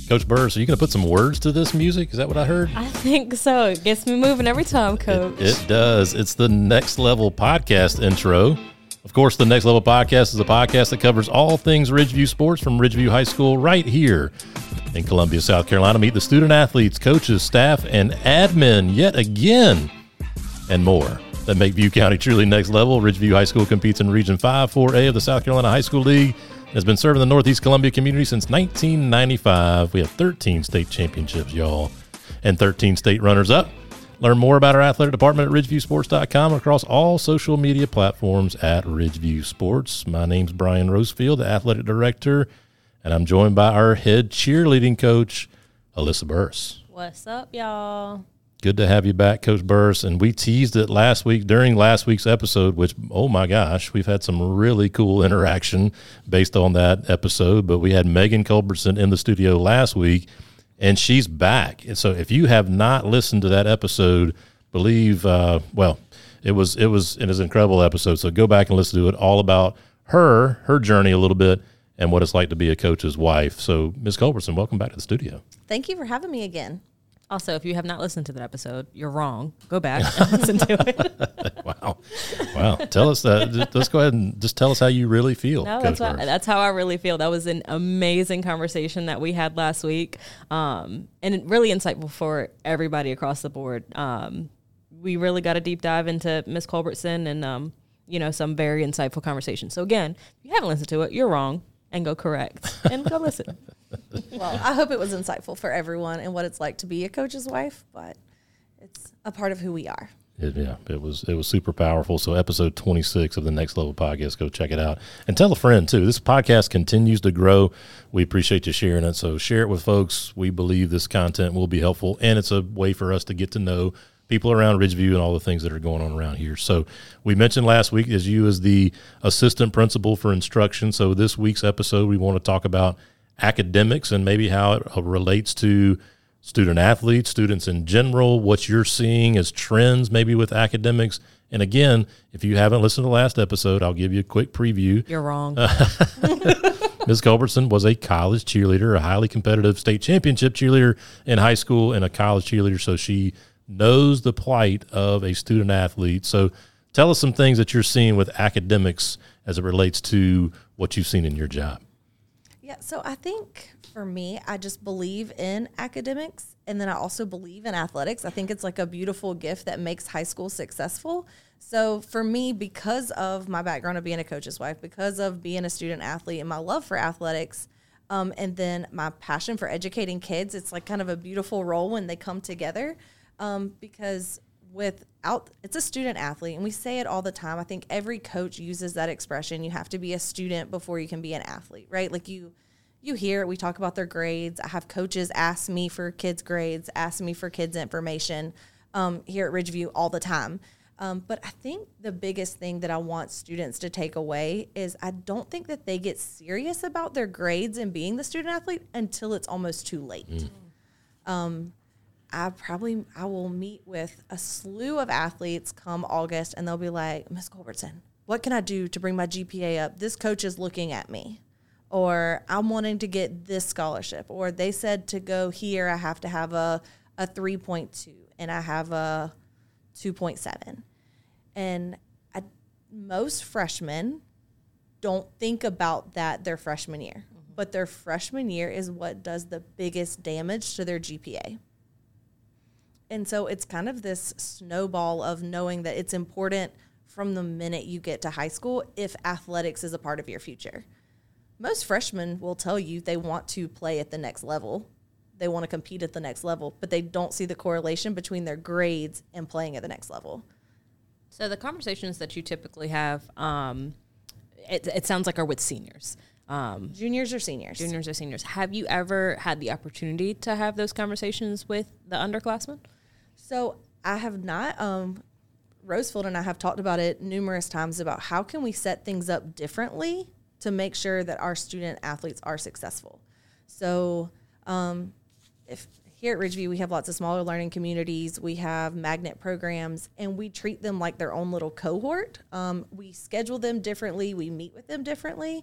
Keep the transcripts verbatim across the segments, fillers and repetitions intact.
Coach Burris, are you going to put some words to this music? Is that what I heard? I think so. It gets me moving every time, Coach. It, it does. It's the Next Level Podcast intro. Of course, the Next Level Podcast is a podcast that covers all things Ridgeview sports from Ridgeview High School right here in Columbia, South Carolina. Meet the student athletes, coaches, staff, and admin yet again, and more that make View County truly next level. Ridgeview High School competes in Region five four A of the South Carolina High School League. Has been serving the Northeast Columbia community since nineteen ninety-five. We have thirteen state championships, y'all, and thirteen state runners-up. Learn more about our athletic department at ridgeview sports dot com across all social media platforms at Ridgeview Sports. My name's Brian Rosefield, the athletic director, and I'm joined by our head cheerleading coach, Alyssa Burris. What's up, y'all? Good to have you back, Coach Burris. And we teased it last week during last week's episode, which, oh my gosh, we've had some really cool interaction based on that episode. But we had Megan Culbertson in the studio last week, and she's back. And so if you have not listened to that episode, believe, uh, well, it was it was it is an incredible episode. So go back and listen to it, all about her, her journey a little bit, and what it's like to be a coach's wife. So, Miz Culbertson, welcome back to the studio. Thank you for having me again. Also, if you have not listened to that episode, you're wrong. Go back and listen to it. Wow. Wow. Tell us that. Let's go ahead and just tell us how you really feel. No, that's, what, that's how I really feel. That was an amazing conversation that we had last week, um, and really insightful for everybody across the board. Um, we really got a deep dive into Miz Culbertson and, um, you know, some very insightful conversations. So, again, if you haven't listened to it, you're wrong, and go correct and go listen. Well, I hope it was insightful for everyone and what it's like to be a coach's wife, but it's a part of who we are. It, yeah, it was it was super powerful. So episode twenty-six of the Next Level Podcast, go check it out. And tell a friend, too. This podcast continues to grow. We appreciate you sharing it. So share it with folks. We believe this content will be helpful, and it's a way for us to get to know people around Ridgeview and all the things that are going on around here. So we mentioned last week as you as the assistant principal for instruction. So this week's episode, we want to talk about academics and maybe how it relates to student athletes, students in general, what you're seeing as trends maybe with academics. And again, if you haven't listened to the last episode, I'll give you a quick preview. You're wrong. Miz Culbertson was a college cheerleader, a highly competitive state championship cheerleader in high school and a college cheerleader. So she knows the plight of a student athlete. So tell us some things that you're seeing with academics as it relates to what you've seen in your job. Yeah, so I think for me, I just believe in academics, and then I also believe in athletics. I think it's like a beautiful gift that makes high school successful. So for me, because of my background of being a coach's wife, because of being a student athlete and my love for athletics, um, and then my passion for educating kids, it's like kind of a beautiful role when they come together. Um, because without, it's a student athlete, and we say it all the time. I think every coach uses that expression. You have to be a student before you can be an athlete, right? Like you, you hear it, we talk about their grades. I have coaches ask me for kids' grades, ask me for kids' information um, here at Ridgeview all the time. Um, but I think the biggest thing that I want students to take away is I don't think that they get serious about their grades and being the student athlete until it's almost too late. Mm. Um, I probably, I will meet with a slew of athletes come August, and they'll be like, Miz Culbertson, what can I do to bring my G P A up? This coach is looking at me. Or I'm wanting to get this scholarship. Or they said to go here, I have to have a, a three point two, and I have a two point seven. And I, most freshmen don't think about that their freshman year. Mm-hmm. But their freshman year is what does the biggest damage to their G P A. And so it's kind of this snowball of knowing that it's important from the minute you get to high school if athletics is a part of your future. Most freshmen will tell you they want to play at the next level. They want to compete at the next level, but they don't see the correlation between their grades and playing at the next level. So the conversations that you typically have, um, it, it sounds like are with seniors. Um, juniors or seniors? Juniors or seniors. Have you ever had the opportunity to have those conversations with the underclassmen? So I have not. Um, Rosefield and I have talked about it numerous times about how can we set things up differently to make sure that our student athletes are successful. So um, if here at Ridgeview, we have lots of smaller learning communities. We have magnet programs, and we treat them like their own little cohort. Um, we schedule them differently. We meet with them differently.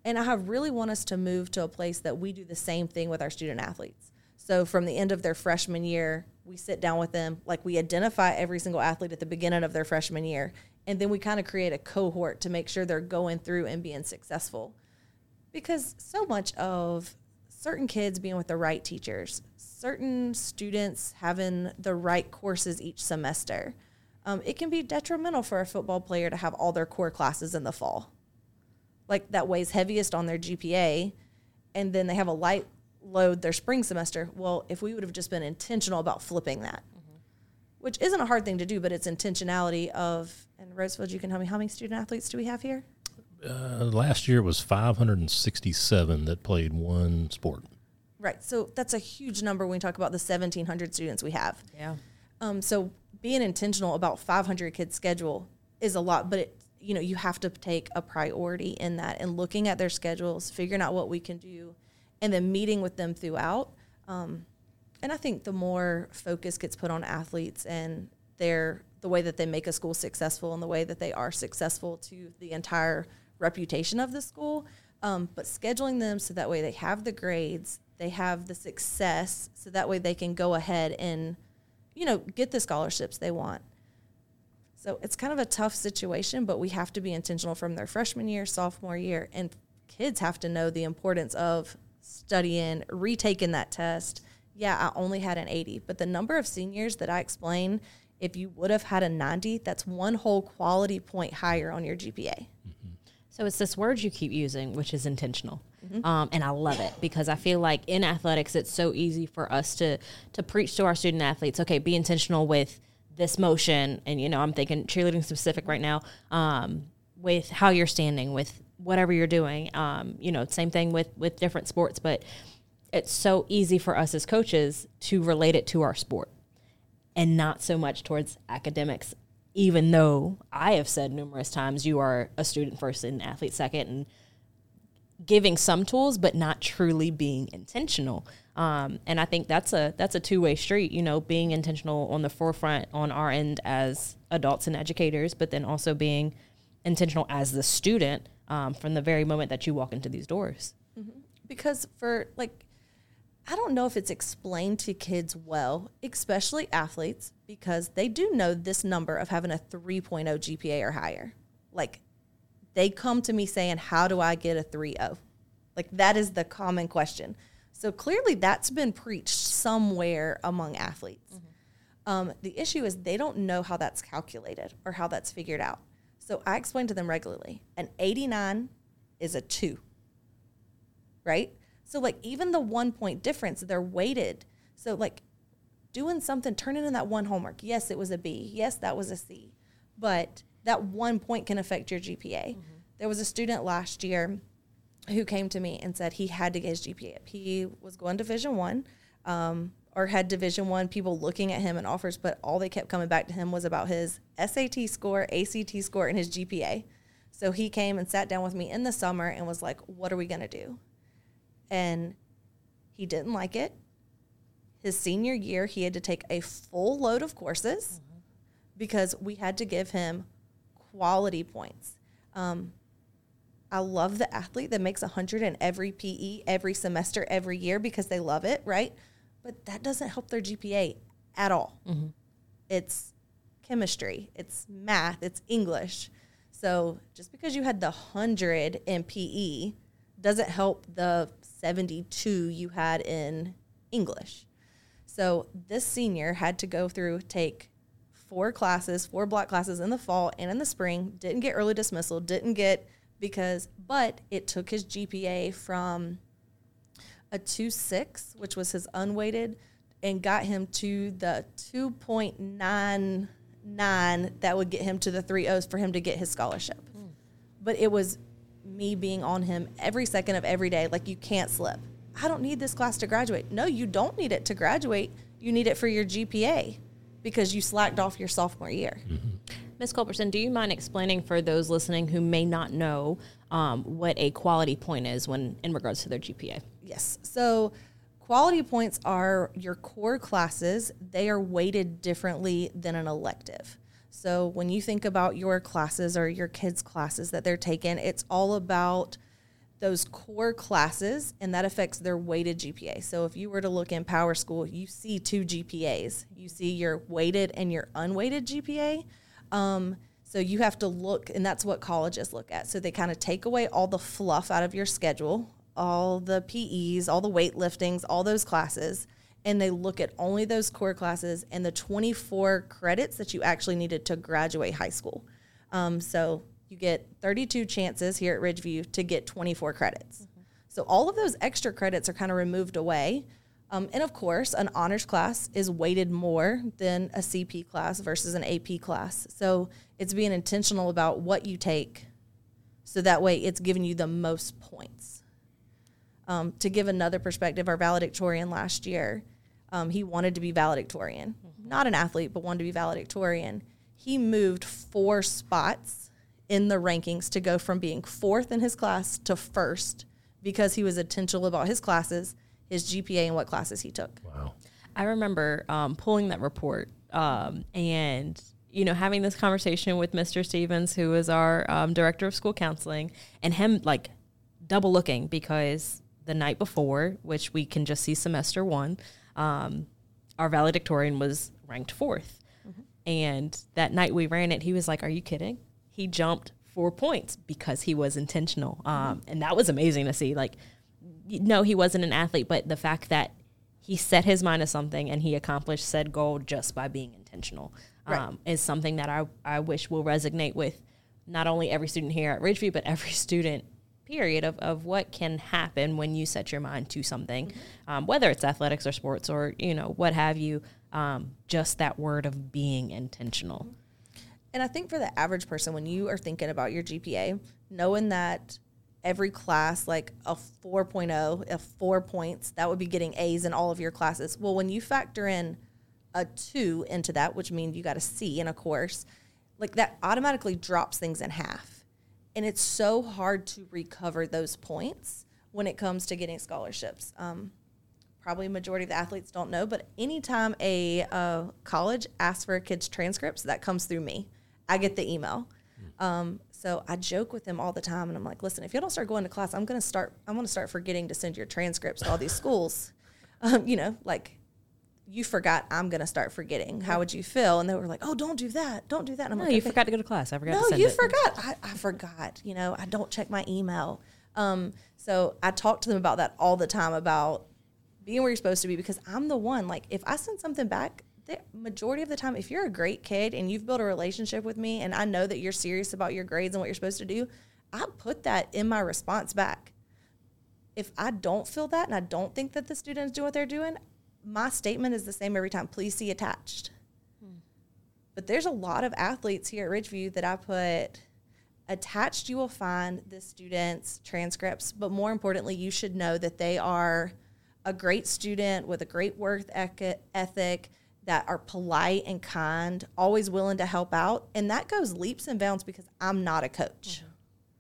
And I really want us to move to a place that we do the same thing with our student athletes. So from the end of their freshman year, we sit down with them, like we identify every single athlete at the beginning of their freshman year, and then we kind of create a cohort to make sure they're going through and being successful. Because so much of certain kids being with the right teachers, certain students having the right courses each semester, um, it can be detrimental for a football player to have all their core classes in the fall. Like that weighs heaviest on their G P A, and then they have a light load their spring semester. Well, if we would have just been intentional about flipping that, mm-hmm. which isn't a hard thing to do, but it's intentionality of, and Rosefield, you can tell me, how many student athletes do we have here? Uh, last year it was five hundred sixty-seven that played one sport. Right. So that's a huge number when we talk about the seventeen hundred students we have. Yeah. Um, so being intentional about five hundred kids schedule is a lot, but it, you know, you have to take a priority in that and looking at their schedules, figuring out what we can do, and then meeting with them throughout. Um, and I think the more focus gets put on athletes and their the way that they make a school successful and the way that they are successful to the entire reputation of the school, um, but scheduling them so that way they have the grades, they have the success, so that way they can go ahead and, you know, get the scholarships they want. So it's kind of a tough situation, but we have to be intentional from their freshman year, sophomore year, and kids have to know the importance of studying, retaking that test. Yeah, I only had an eighty, but the number of seniors that I explained, if you would have had a ninety, that's one whole quality point higher on your G P A. Mm-hmm. So it's this word you keep using, which is intentional. Mm-hmm. Um, and I love it because I feel like in athletics, it's so easy for us to to preach to our student athletes, okay, be intentional with this motion. And, you know, I'm thinking cheerleading specific right now, um, with how you're standing, with whatever you're doing. Um, you know, same thing with, with different sports, but it's so easy for us as coaches to relate it to our sport and not so much towards academics, even though I have said numerous times you are a student first and athlete second, and giving some tools, but not truly being intentional. Um, and I think that's a that's a two-way street, you know, being intentional on the forefront on our end as adults and educators, but then also being intentional as the student um, from the very moment that you walk into these doors. Mm-hmm. Because for, like, I don't know if it's explained to kids well, especially athletes, because they do know this number of having a three point oh G P A or higher. Like, they come to me saying, how do I get a three point oh? Like, that is the common question. So clearly that's been preached somewhere among athletes. Mm-hmm. Um, the issue is they don't know how that's calculated or how that's figured out. So I explain to them regularly, an eighty-nine is a two, right? So, like, even the one-point difference, they're weighted. So, like, doing something, turning in that one homework, yes, it was a B. Yes, that was a C. But that one point can affect your G P A. Mm-hmm. There was a student last year who came to me and said he had to get his G P A up. He was going Division One, um, or had Division One people looking at him and offers, but all they kept coming back to him was about his S A T score, A C T score, and his G P A. So he came and sat down with me in the summer and was like, what are we going to do? And he didn't like it. His senior year, he had to take a full load of courses mm-hmm. because we had to give him quality points. Um, I love the athlete that makes one hundred in every P E, every semester, every year because they love it, right? But that doesn't help their G P A at all. Mm-hmm. It's chemistry, it's math, it's English. So just because you had the one hundred in P E doesn't help the seventy-two you had in English. So this senior had to go through, take four classes, four block classes in the fall and in the spring, didn't get early dismissal, didn't get because, but it took his G P A from a two point six, which was his unweighted, and got him to the two point nine nine that would get him to the three O's for him to get his scholarship. Mm. But it was me being on him every second of every day, like, you can't slip. I don't need this class to graduate. No, you don't need it to graduate. You need it for your G P A because you slacked off your sophomore year. Miz Mm-hmm. Culberson, do you mind explaining for those listening who may not know um, what a quality point is when in regards to their G P A? Yes. So quality points are your core classes. They are weighted differently than an elective. So when you think about your classes or your kids' classes that they're taking, it's all about those core classes, and that affects their weighted G P A. So if you were to look in Power School, you see two G P As. You see your weighted and your unweighted G P A. Um, so you have to look, and that's what colleges look at. So they kind of take away all the fluff out of your schedule, all the P Es, all the weightliftings, all those classes, and they look at only those core classes and the twenty-four credits that you actually needed to graduate high school. Um, so you get thirty-two chances here at Ridgeview to get twenty-four credits. Mm-hmm. So all of those extra credits are kind of removed away. Um, and of course, an honors class is weighted more than a C P class versus an A P class. So it's being intentional about what you take, so that way it's giving you the most points. Um, to give another perspective, our valedictorian last year, um, he wanted to be valedictorian. Mm-hmm. Not an athlete, but wanted to be valedictorian. He moved four spots in the rankings to go from being fourth in his class to first because he was intentional about his classes, his G P A, and what classes he took. Wow. I remember um, pulling that report um, and, you know, having this conversation with Mister Stevens, who is our um, director of school counseling, and him like double looking because the night before, which we can just see semester one, um, our valedictorian was ranked fourth. Mm-hmm. And that night we ran it, he was like, "Are you kidding?" He jumped four points because he was intentional. Um, mm-hmm. And that was amazing to see. Like, no, he wasn't an athlete, but the fact that he set his mind to something and he accomplished said goal just by being intentional um, right. is something that I, I wish will resonate with not only every student here at Ridgeview, but every student, period, of, of what can happen when you set your mind to something, mm-hmm. um, whether it's athletics or sports or, you know, what have you, um, just that word of being intentional. And I think for the average person, when you are thinking about your G P A, knowing that every class, like a four point oh, a four points, that would be getting A's in all of your classes. Well, when you factor in a two into that, which means you got a C in a course, like that automatically drops things in half. And it's so hard to recover those points when it comes to getting scholarships. Um, probably a majority of the athletes don't know, but anytime a uh, college asks for a kid's transcripts, that comes through me. I get the email. Um, so I joke with them all the time, and I'm like, listen, if you don't start going to class, I'm going to start, I'm going to start forgetting to send your transcripts to all these schools. Um, you know, like, you forgot, I'm going to start forgetting. How would you feel? And they were like, oh, don't do that. Don't do that. And I'm no, like, you okay. forgot to go to class. I forgot no, to send you it. forgot. I, I forgot. You know, I don't check my email. Um, so I talk to them about that all the time, about being where you're supposed to be, because I'm the one, like, if I send something back, the majority of the time, if you're a great kid and you've built a relationship with me and I know that you're serious about your grades and what you're supposed to do, I put that in my response back. If I don't feel that and I don't think that the students do what they're doing, my statement is the same every time. Please see attached. Hmm. But there's a lot of athletes here at Ridgeview that I put attached. You will find the students' transcripts, but more importantly, you should know that they are a great student with a great work ethic, that are polite and kind, always willing to help out. And that goes leaps and bounds because I'm not a coach. Mm-hmm.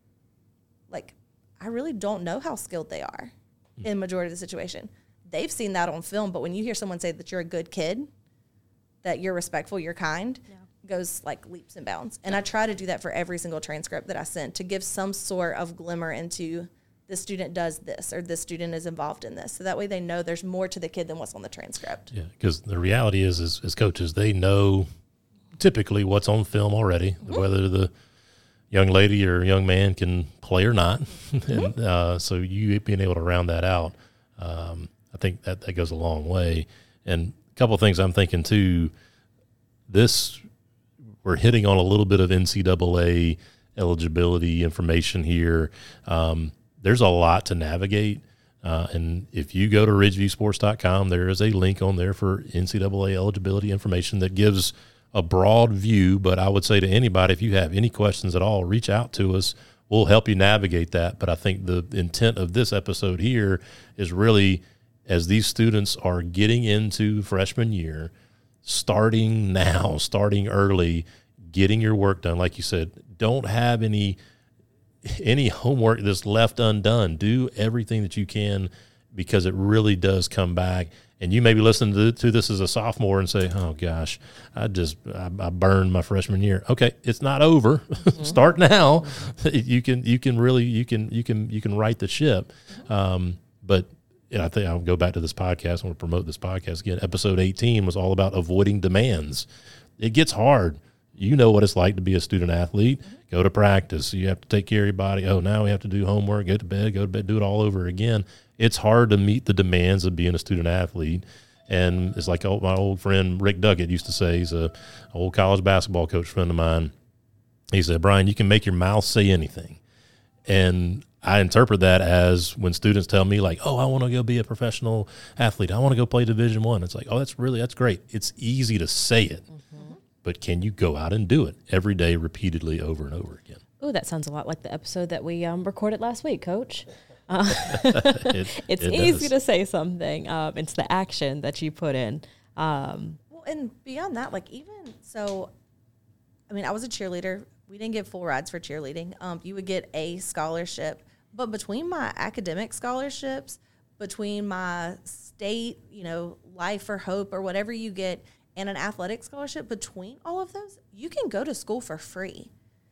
Like, I really don't know how skilled they are mm-hmm. in the majority of the situation. They've seen that on film, but when you hear someone say that you're a good kid, that you're respectful, you're kind, yeah. goes like leaps and bounds. And I try to do that for every single transcript that I send, to give some sort of glimmer into this student does this or this student is involved in this. So that way they know there's more to the kid than what's on the transcript. Yeah, because the reality is, is, as coaches, they know typically what's on film already, mm-hmm. whether the young lady or young man can play or not. Mm-hmm. and uh, so you being able to round that out, um, I think that, that goes a long way. And a couple of things I'm thinking too, this, we're hitting on a little bit of N C double A eligibility information here. Um, There's a lot to navigate, uh, and if you go to ridgeview sports dot com, there is a link on there for N C double A eligibility information that gives a broad view. But I would say to anybody, if you have any questions at all, reach out to us. We'll help you navigate that. But I think the intent of this episode here is really, as these students are getting into freshman year, starting now, starting early, getting your work done. Like you said, don't have any – any homework that's left undone. Do everything that you can, because it really does come back. And you may be listening to, to this as a sophomore and say, oh, gosh, I just I, I burned my freshman year. Okay, it's not over. Mm-hmm. Start now. Mm-hmm. You can you can really you can you can you can right the ship. Um, but and I think I'll go back to this podcast. I want to promote this podcast again. Episode eighteen was all about avoiding demands. It gets hard. You know what it's like to be a student athlete. Mm-hmm. Go to practice. You have to take care of your body. Oh, now we have to do homework, go to bed, go to bed, do it all over again. It's hard to meet the demands of being a student athlete. And it's like my old friend Rick Duckett used to say, he's a old college basketball coach friend of mine. He said, Brian, you can make your mouth say anything. And I interpret that as when students tell me like, oh, I want to go be a professional athlete. I want to go play Division One. It's like, oh, that's really, that's great. It's easy to say it, mm-hmm. but can you go out and do it every day, repeatedly, over and over again? Oh, that sounds a lot like the episode that we um, recorded last week, Coach. Uh, it, it's it easy does. to say something. Um, it's the action that you put in. Um, well, and beyond that, like even so, I mean, I was a cheerleader. We didn't get full rides for cheerleading. Um, you would get a scholarship, but between my academic scholarships, between my state, you know, Life or Hope or whatever you get, and an athletic scholarship, between all of those, you can go to school for free.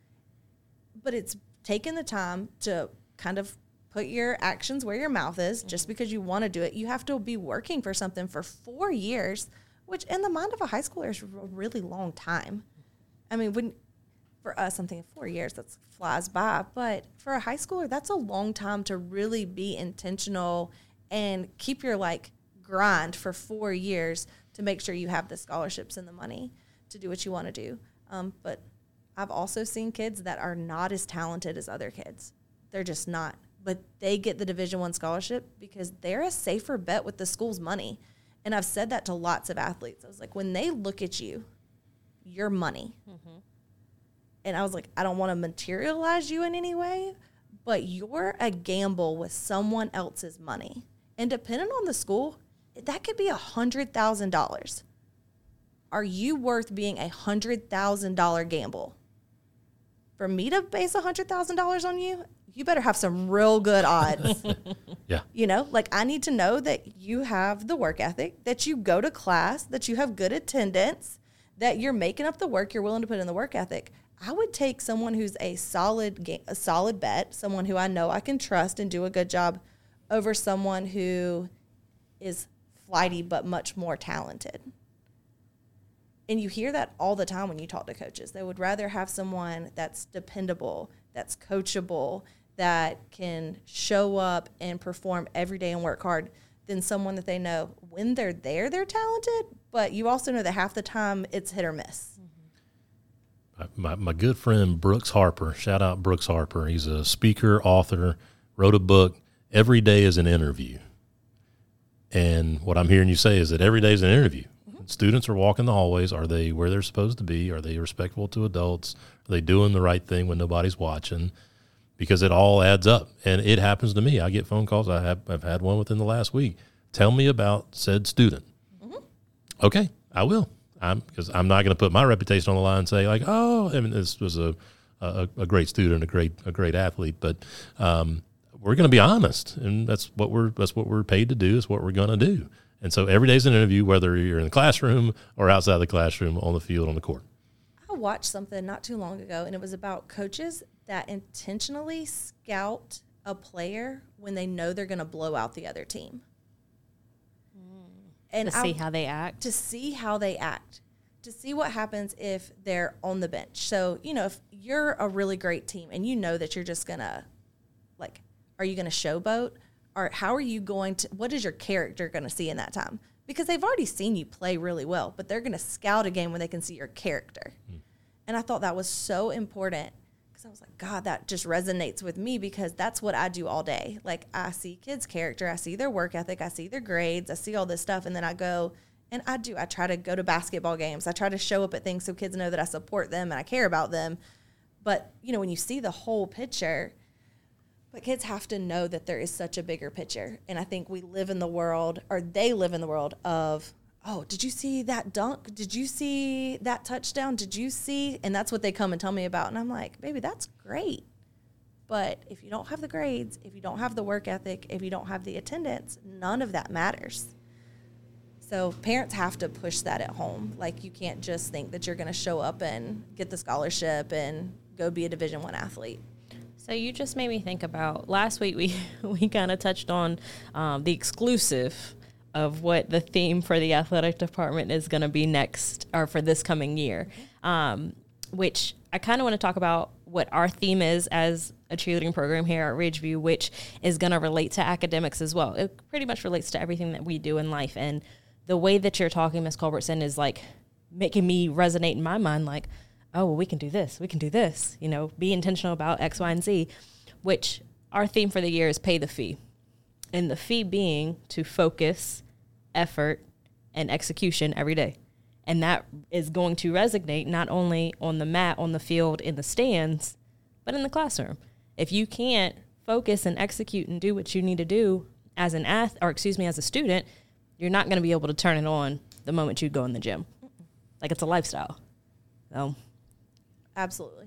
But it's taking the time to kind of put your actions where your mouth is. Mm-hmm. Just because you want to do it, you have to be working for something for four years, which in the mind of a high schooler is a really long time. I mean, when for us, I'm thinking four years, that flies by. But for a high schooler, that's a long time to really be intentional and keep your, like, grind for four years to make sure you have the scholarships and the money to do what you want to do. Um, but I've also seen kids that are not as talented as other kids. They're just not. But they get the Division One scholarship because they're a safer bet with the school's money. And I've said that to lots of athletes. I was like, when they look at you, your money. Mm-hmm. And I was like, I don't want to materialize you in any way, but you're a gamble with someone else's money. And depending on the school, that could be one hundred thousand dollars. Are you worth being a one hundred thousand dollars gamble? For me to base one hundred thousand dollars on you, you better have some real good odds. Yeah. You know, like I need to know that you have the work ethic, that you go to class, that you have good attendance, that you're making up the work, you're willing to put in the work ethic. I would take someone who's a solid ga- a solid bet, someone who I know I can trust and do a good job, over someone who is flighty but much more talented. And you hear that all the time when you talk to coaches. They would rather have someone that's dependable, that's coachable, that can show up and perform every day and work hard than someone that they know when they're there, they're talented, but you also know that half the time it's hit or miss. Mm-hmm. My, my good friend Brooks Harper, shout out Brooks Harper. He's a speaker, author, wrote a book. Every day is an interview. And what I'm hearing you say is that every day is an interview. Mm-hmm. Students are walking the hallways. Are they where they're supposed to be? Are they respectful to adults? Are they doing the right thing when nobody's watching? Because it all adds up. And it happens to me. I get phone calls. I have, I've had one within the last week. Tell me about said student. Mm-hmm. Okay, I will. I'm because I'm not going to put my reputation on the line and say like, oh, I mean, this was a a, a great student, a great a great athlete, but um, we're going to be honest, and that's what we're that's what we're paid to do. Is what we're going to do. And so every day's an interview, whether you're in the classroom or outside the classroom, on the field, on the court. I watched something not too long ago, and it was about coaches that intentionally scout a player when they know they're going to blow out the other team. And to see I, how they act. To see how they act. To see what happens if they're on the bench. So, you know, if you're a really great team and you know that you're just going to, like, are you going to showboat? Or how are you going to, what is your character going to see in that time? Because they've already seen you play really well, but they're going to scout a game when they can see your character. Mm. And I thought that was so important. I was like, God, that just resonates with me because that's what I do all day. Like, I see kids' character, I see their work ethic, I see their grades, I see all this stuff, and then I go, and I do, I try to go to basketball games. I try to show up at things so kids know that I support them and I care about them. But, you know, when you see the whole picture, but kids have to know that there is such a bigger picture. And I think we live in the world, or they live in the world of, oh, did you see that dunk? Did you see that touchdown? Did you see? And that's what they come and tell me about. And I'm like, baby, that's great. But if you don't have the grades, if you don't have the work ethic, if you don't have the attendance, none of that matters. So parents have to push that at home. Like, you can't just think that you're going to show up and get the scholarship and go be a Division One athlete. So you just made me think about last week we, we kind of touched on um, the exclusive of what the theme for the athletic department is going to be next or for this coming year, um, which I kind of want to talk about what our theme is as a cheerleading program here at Ridgeview, which is going to relate to academics as well. It pretty much relates to everything that we do in life. And the way that you're talking, Miz Culbertson, is like making me resonate in my mind like, oh, well, we can do this, we can do this, you know, be intentional about X, Y, and Z, which our theme for the year is pay the fee. And the fee being to focus, effort, and execution every day. And that is going to resonate not only on the mat, on the field, in the stands, but in the classroom. If you can't focus and execute and do what you need to do as an ath, or excuse me, as a student, you're not going to be able to turn it on the moment you go in the gym. Like, it's a lifestyle. So, absolutely.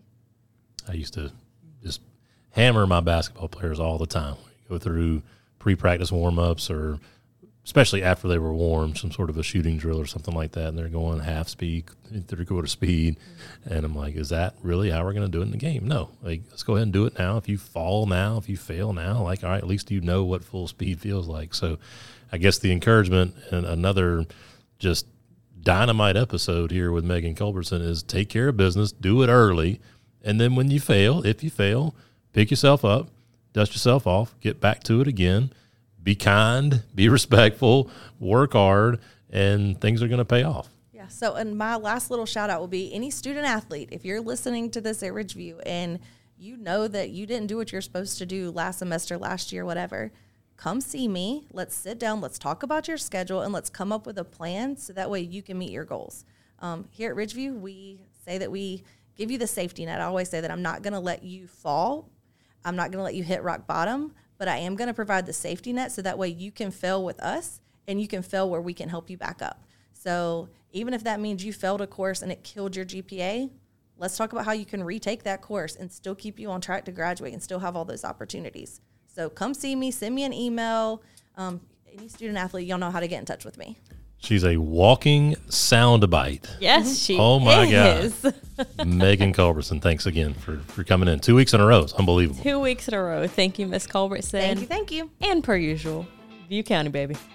I used to just hammer my basketball players all the time. Go through pre-practice warm-ups, or especially after they were warm, some sort of a shooting drill or something like that, and they're going half speed, three-quarter speed. Mm-hmm. And I'm like, is that really how we're going to do it in the game? No. Like, let's go ahead and do it now. If you fall now, if you fail now, like, all right, at least you know what full speed feels like. So I guess the encouragement, and another just dynamite episode here with Megan Culbertson, is take care of business, do it early, and then when you fail, if you fail, pick yourself up, dust yourself off, get back to it again, be kind, be respectful, work hard, and things are going to pay off. Yeah. So, and my last little shout out will be any student athlete, if you're listening to this at Ridgeview and you know that you didn't do what you're supposed to do last semester, last year, whatever, come see me. Let's sit down. Let's talk about your schedule, and let's come up with a plan so that way you can meet your goals. Um, here at Ridgeview, we say that we give you the safety net. I always say that I'm not going to let you fall. I'm not going to let you hit rock bottom, but I am going to provide the safety net so that way you can fail with us and you can fail where we can help you back up. So even if that means you failed a course and it killed your G P A, let's talk about how you can retake that course and still keep you on track to graduate and still have all those opportunities. So come see me, send me an email. Um, any student athlete, y'all know how to get in touch with me. She's a walking soundbite. Yes, she oh my is. God. Megan Culbertson, thanks again for, for coming in. Two weeks in a row. It's unbelievable. Two weeks in a row. Thank you, Miz Culbertson. Thank you, thank you. And per usual, View County, baby.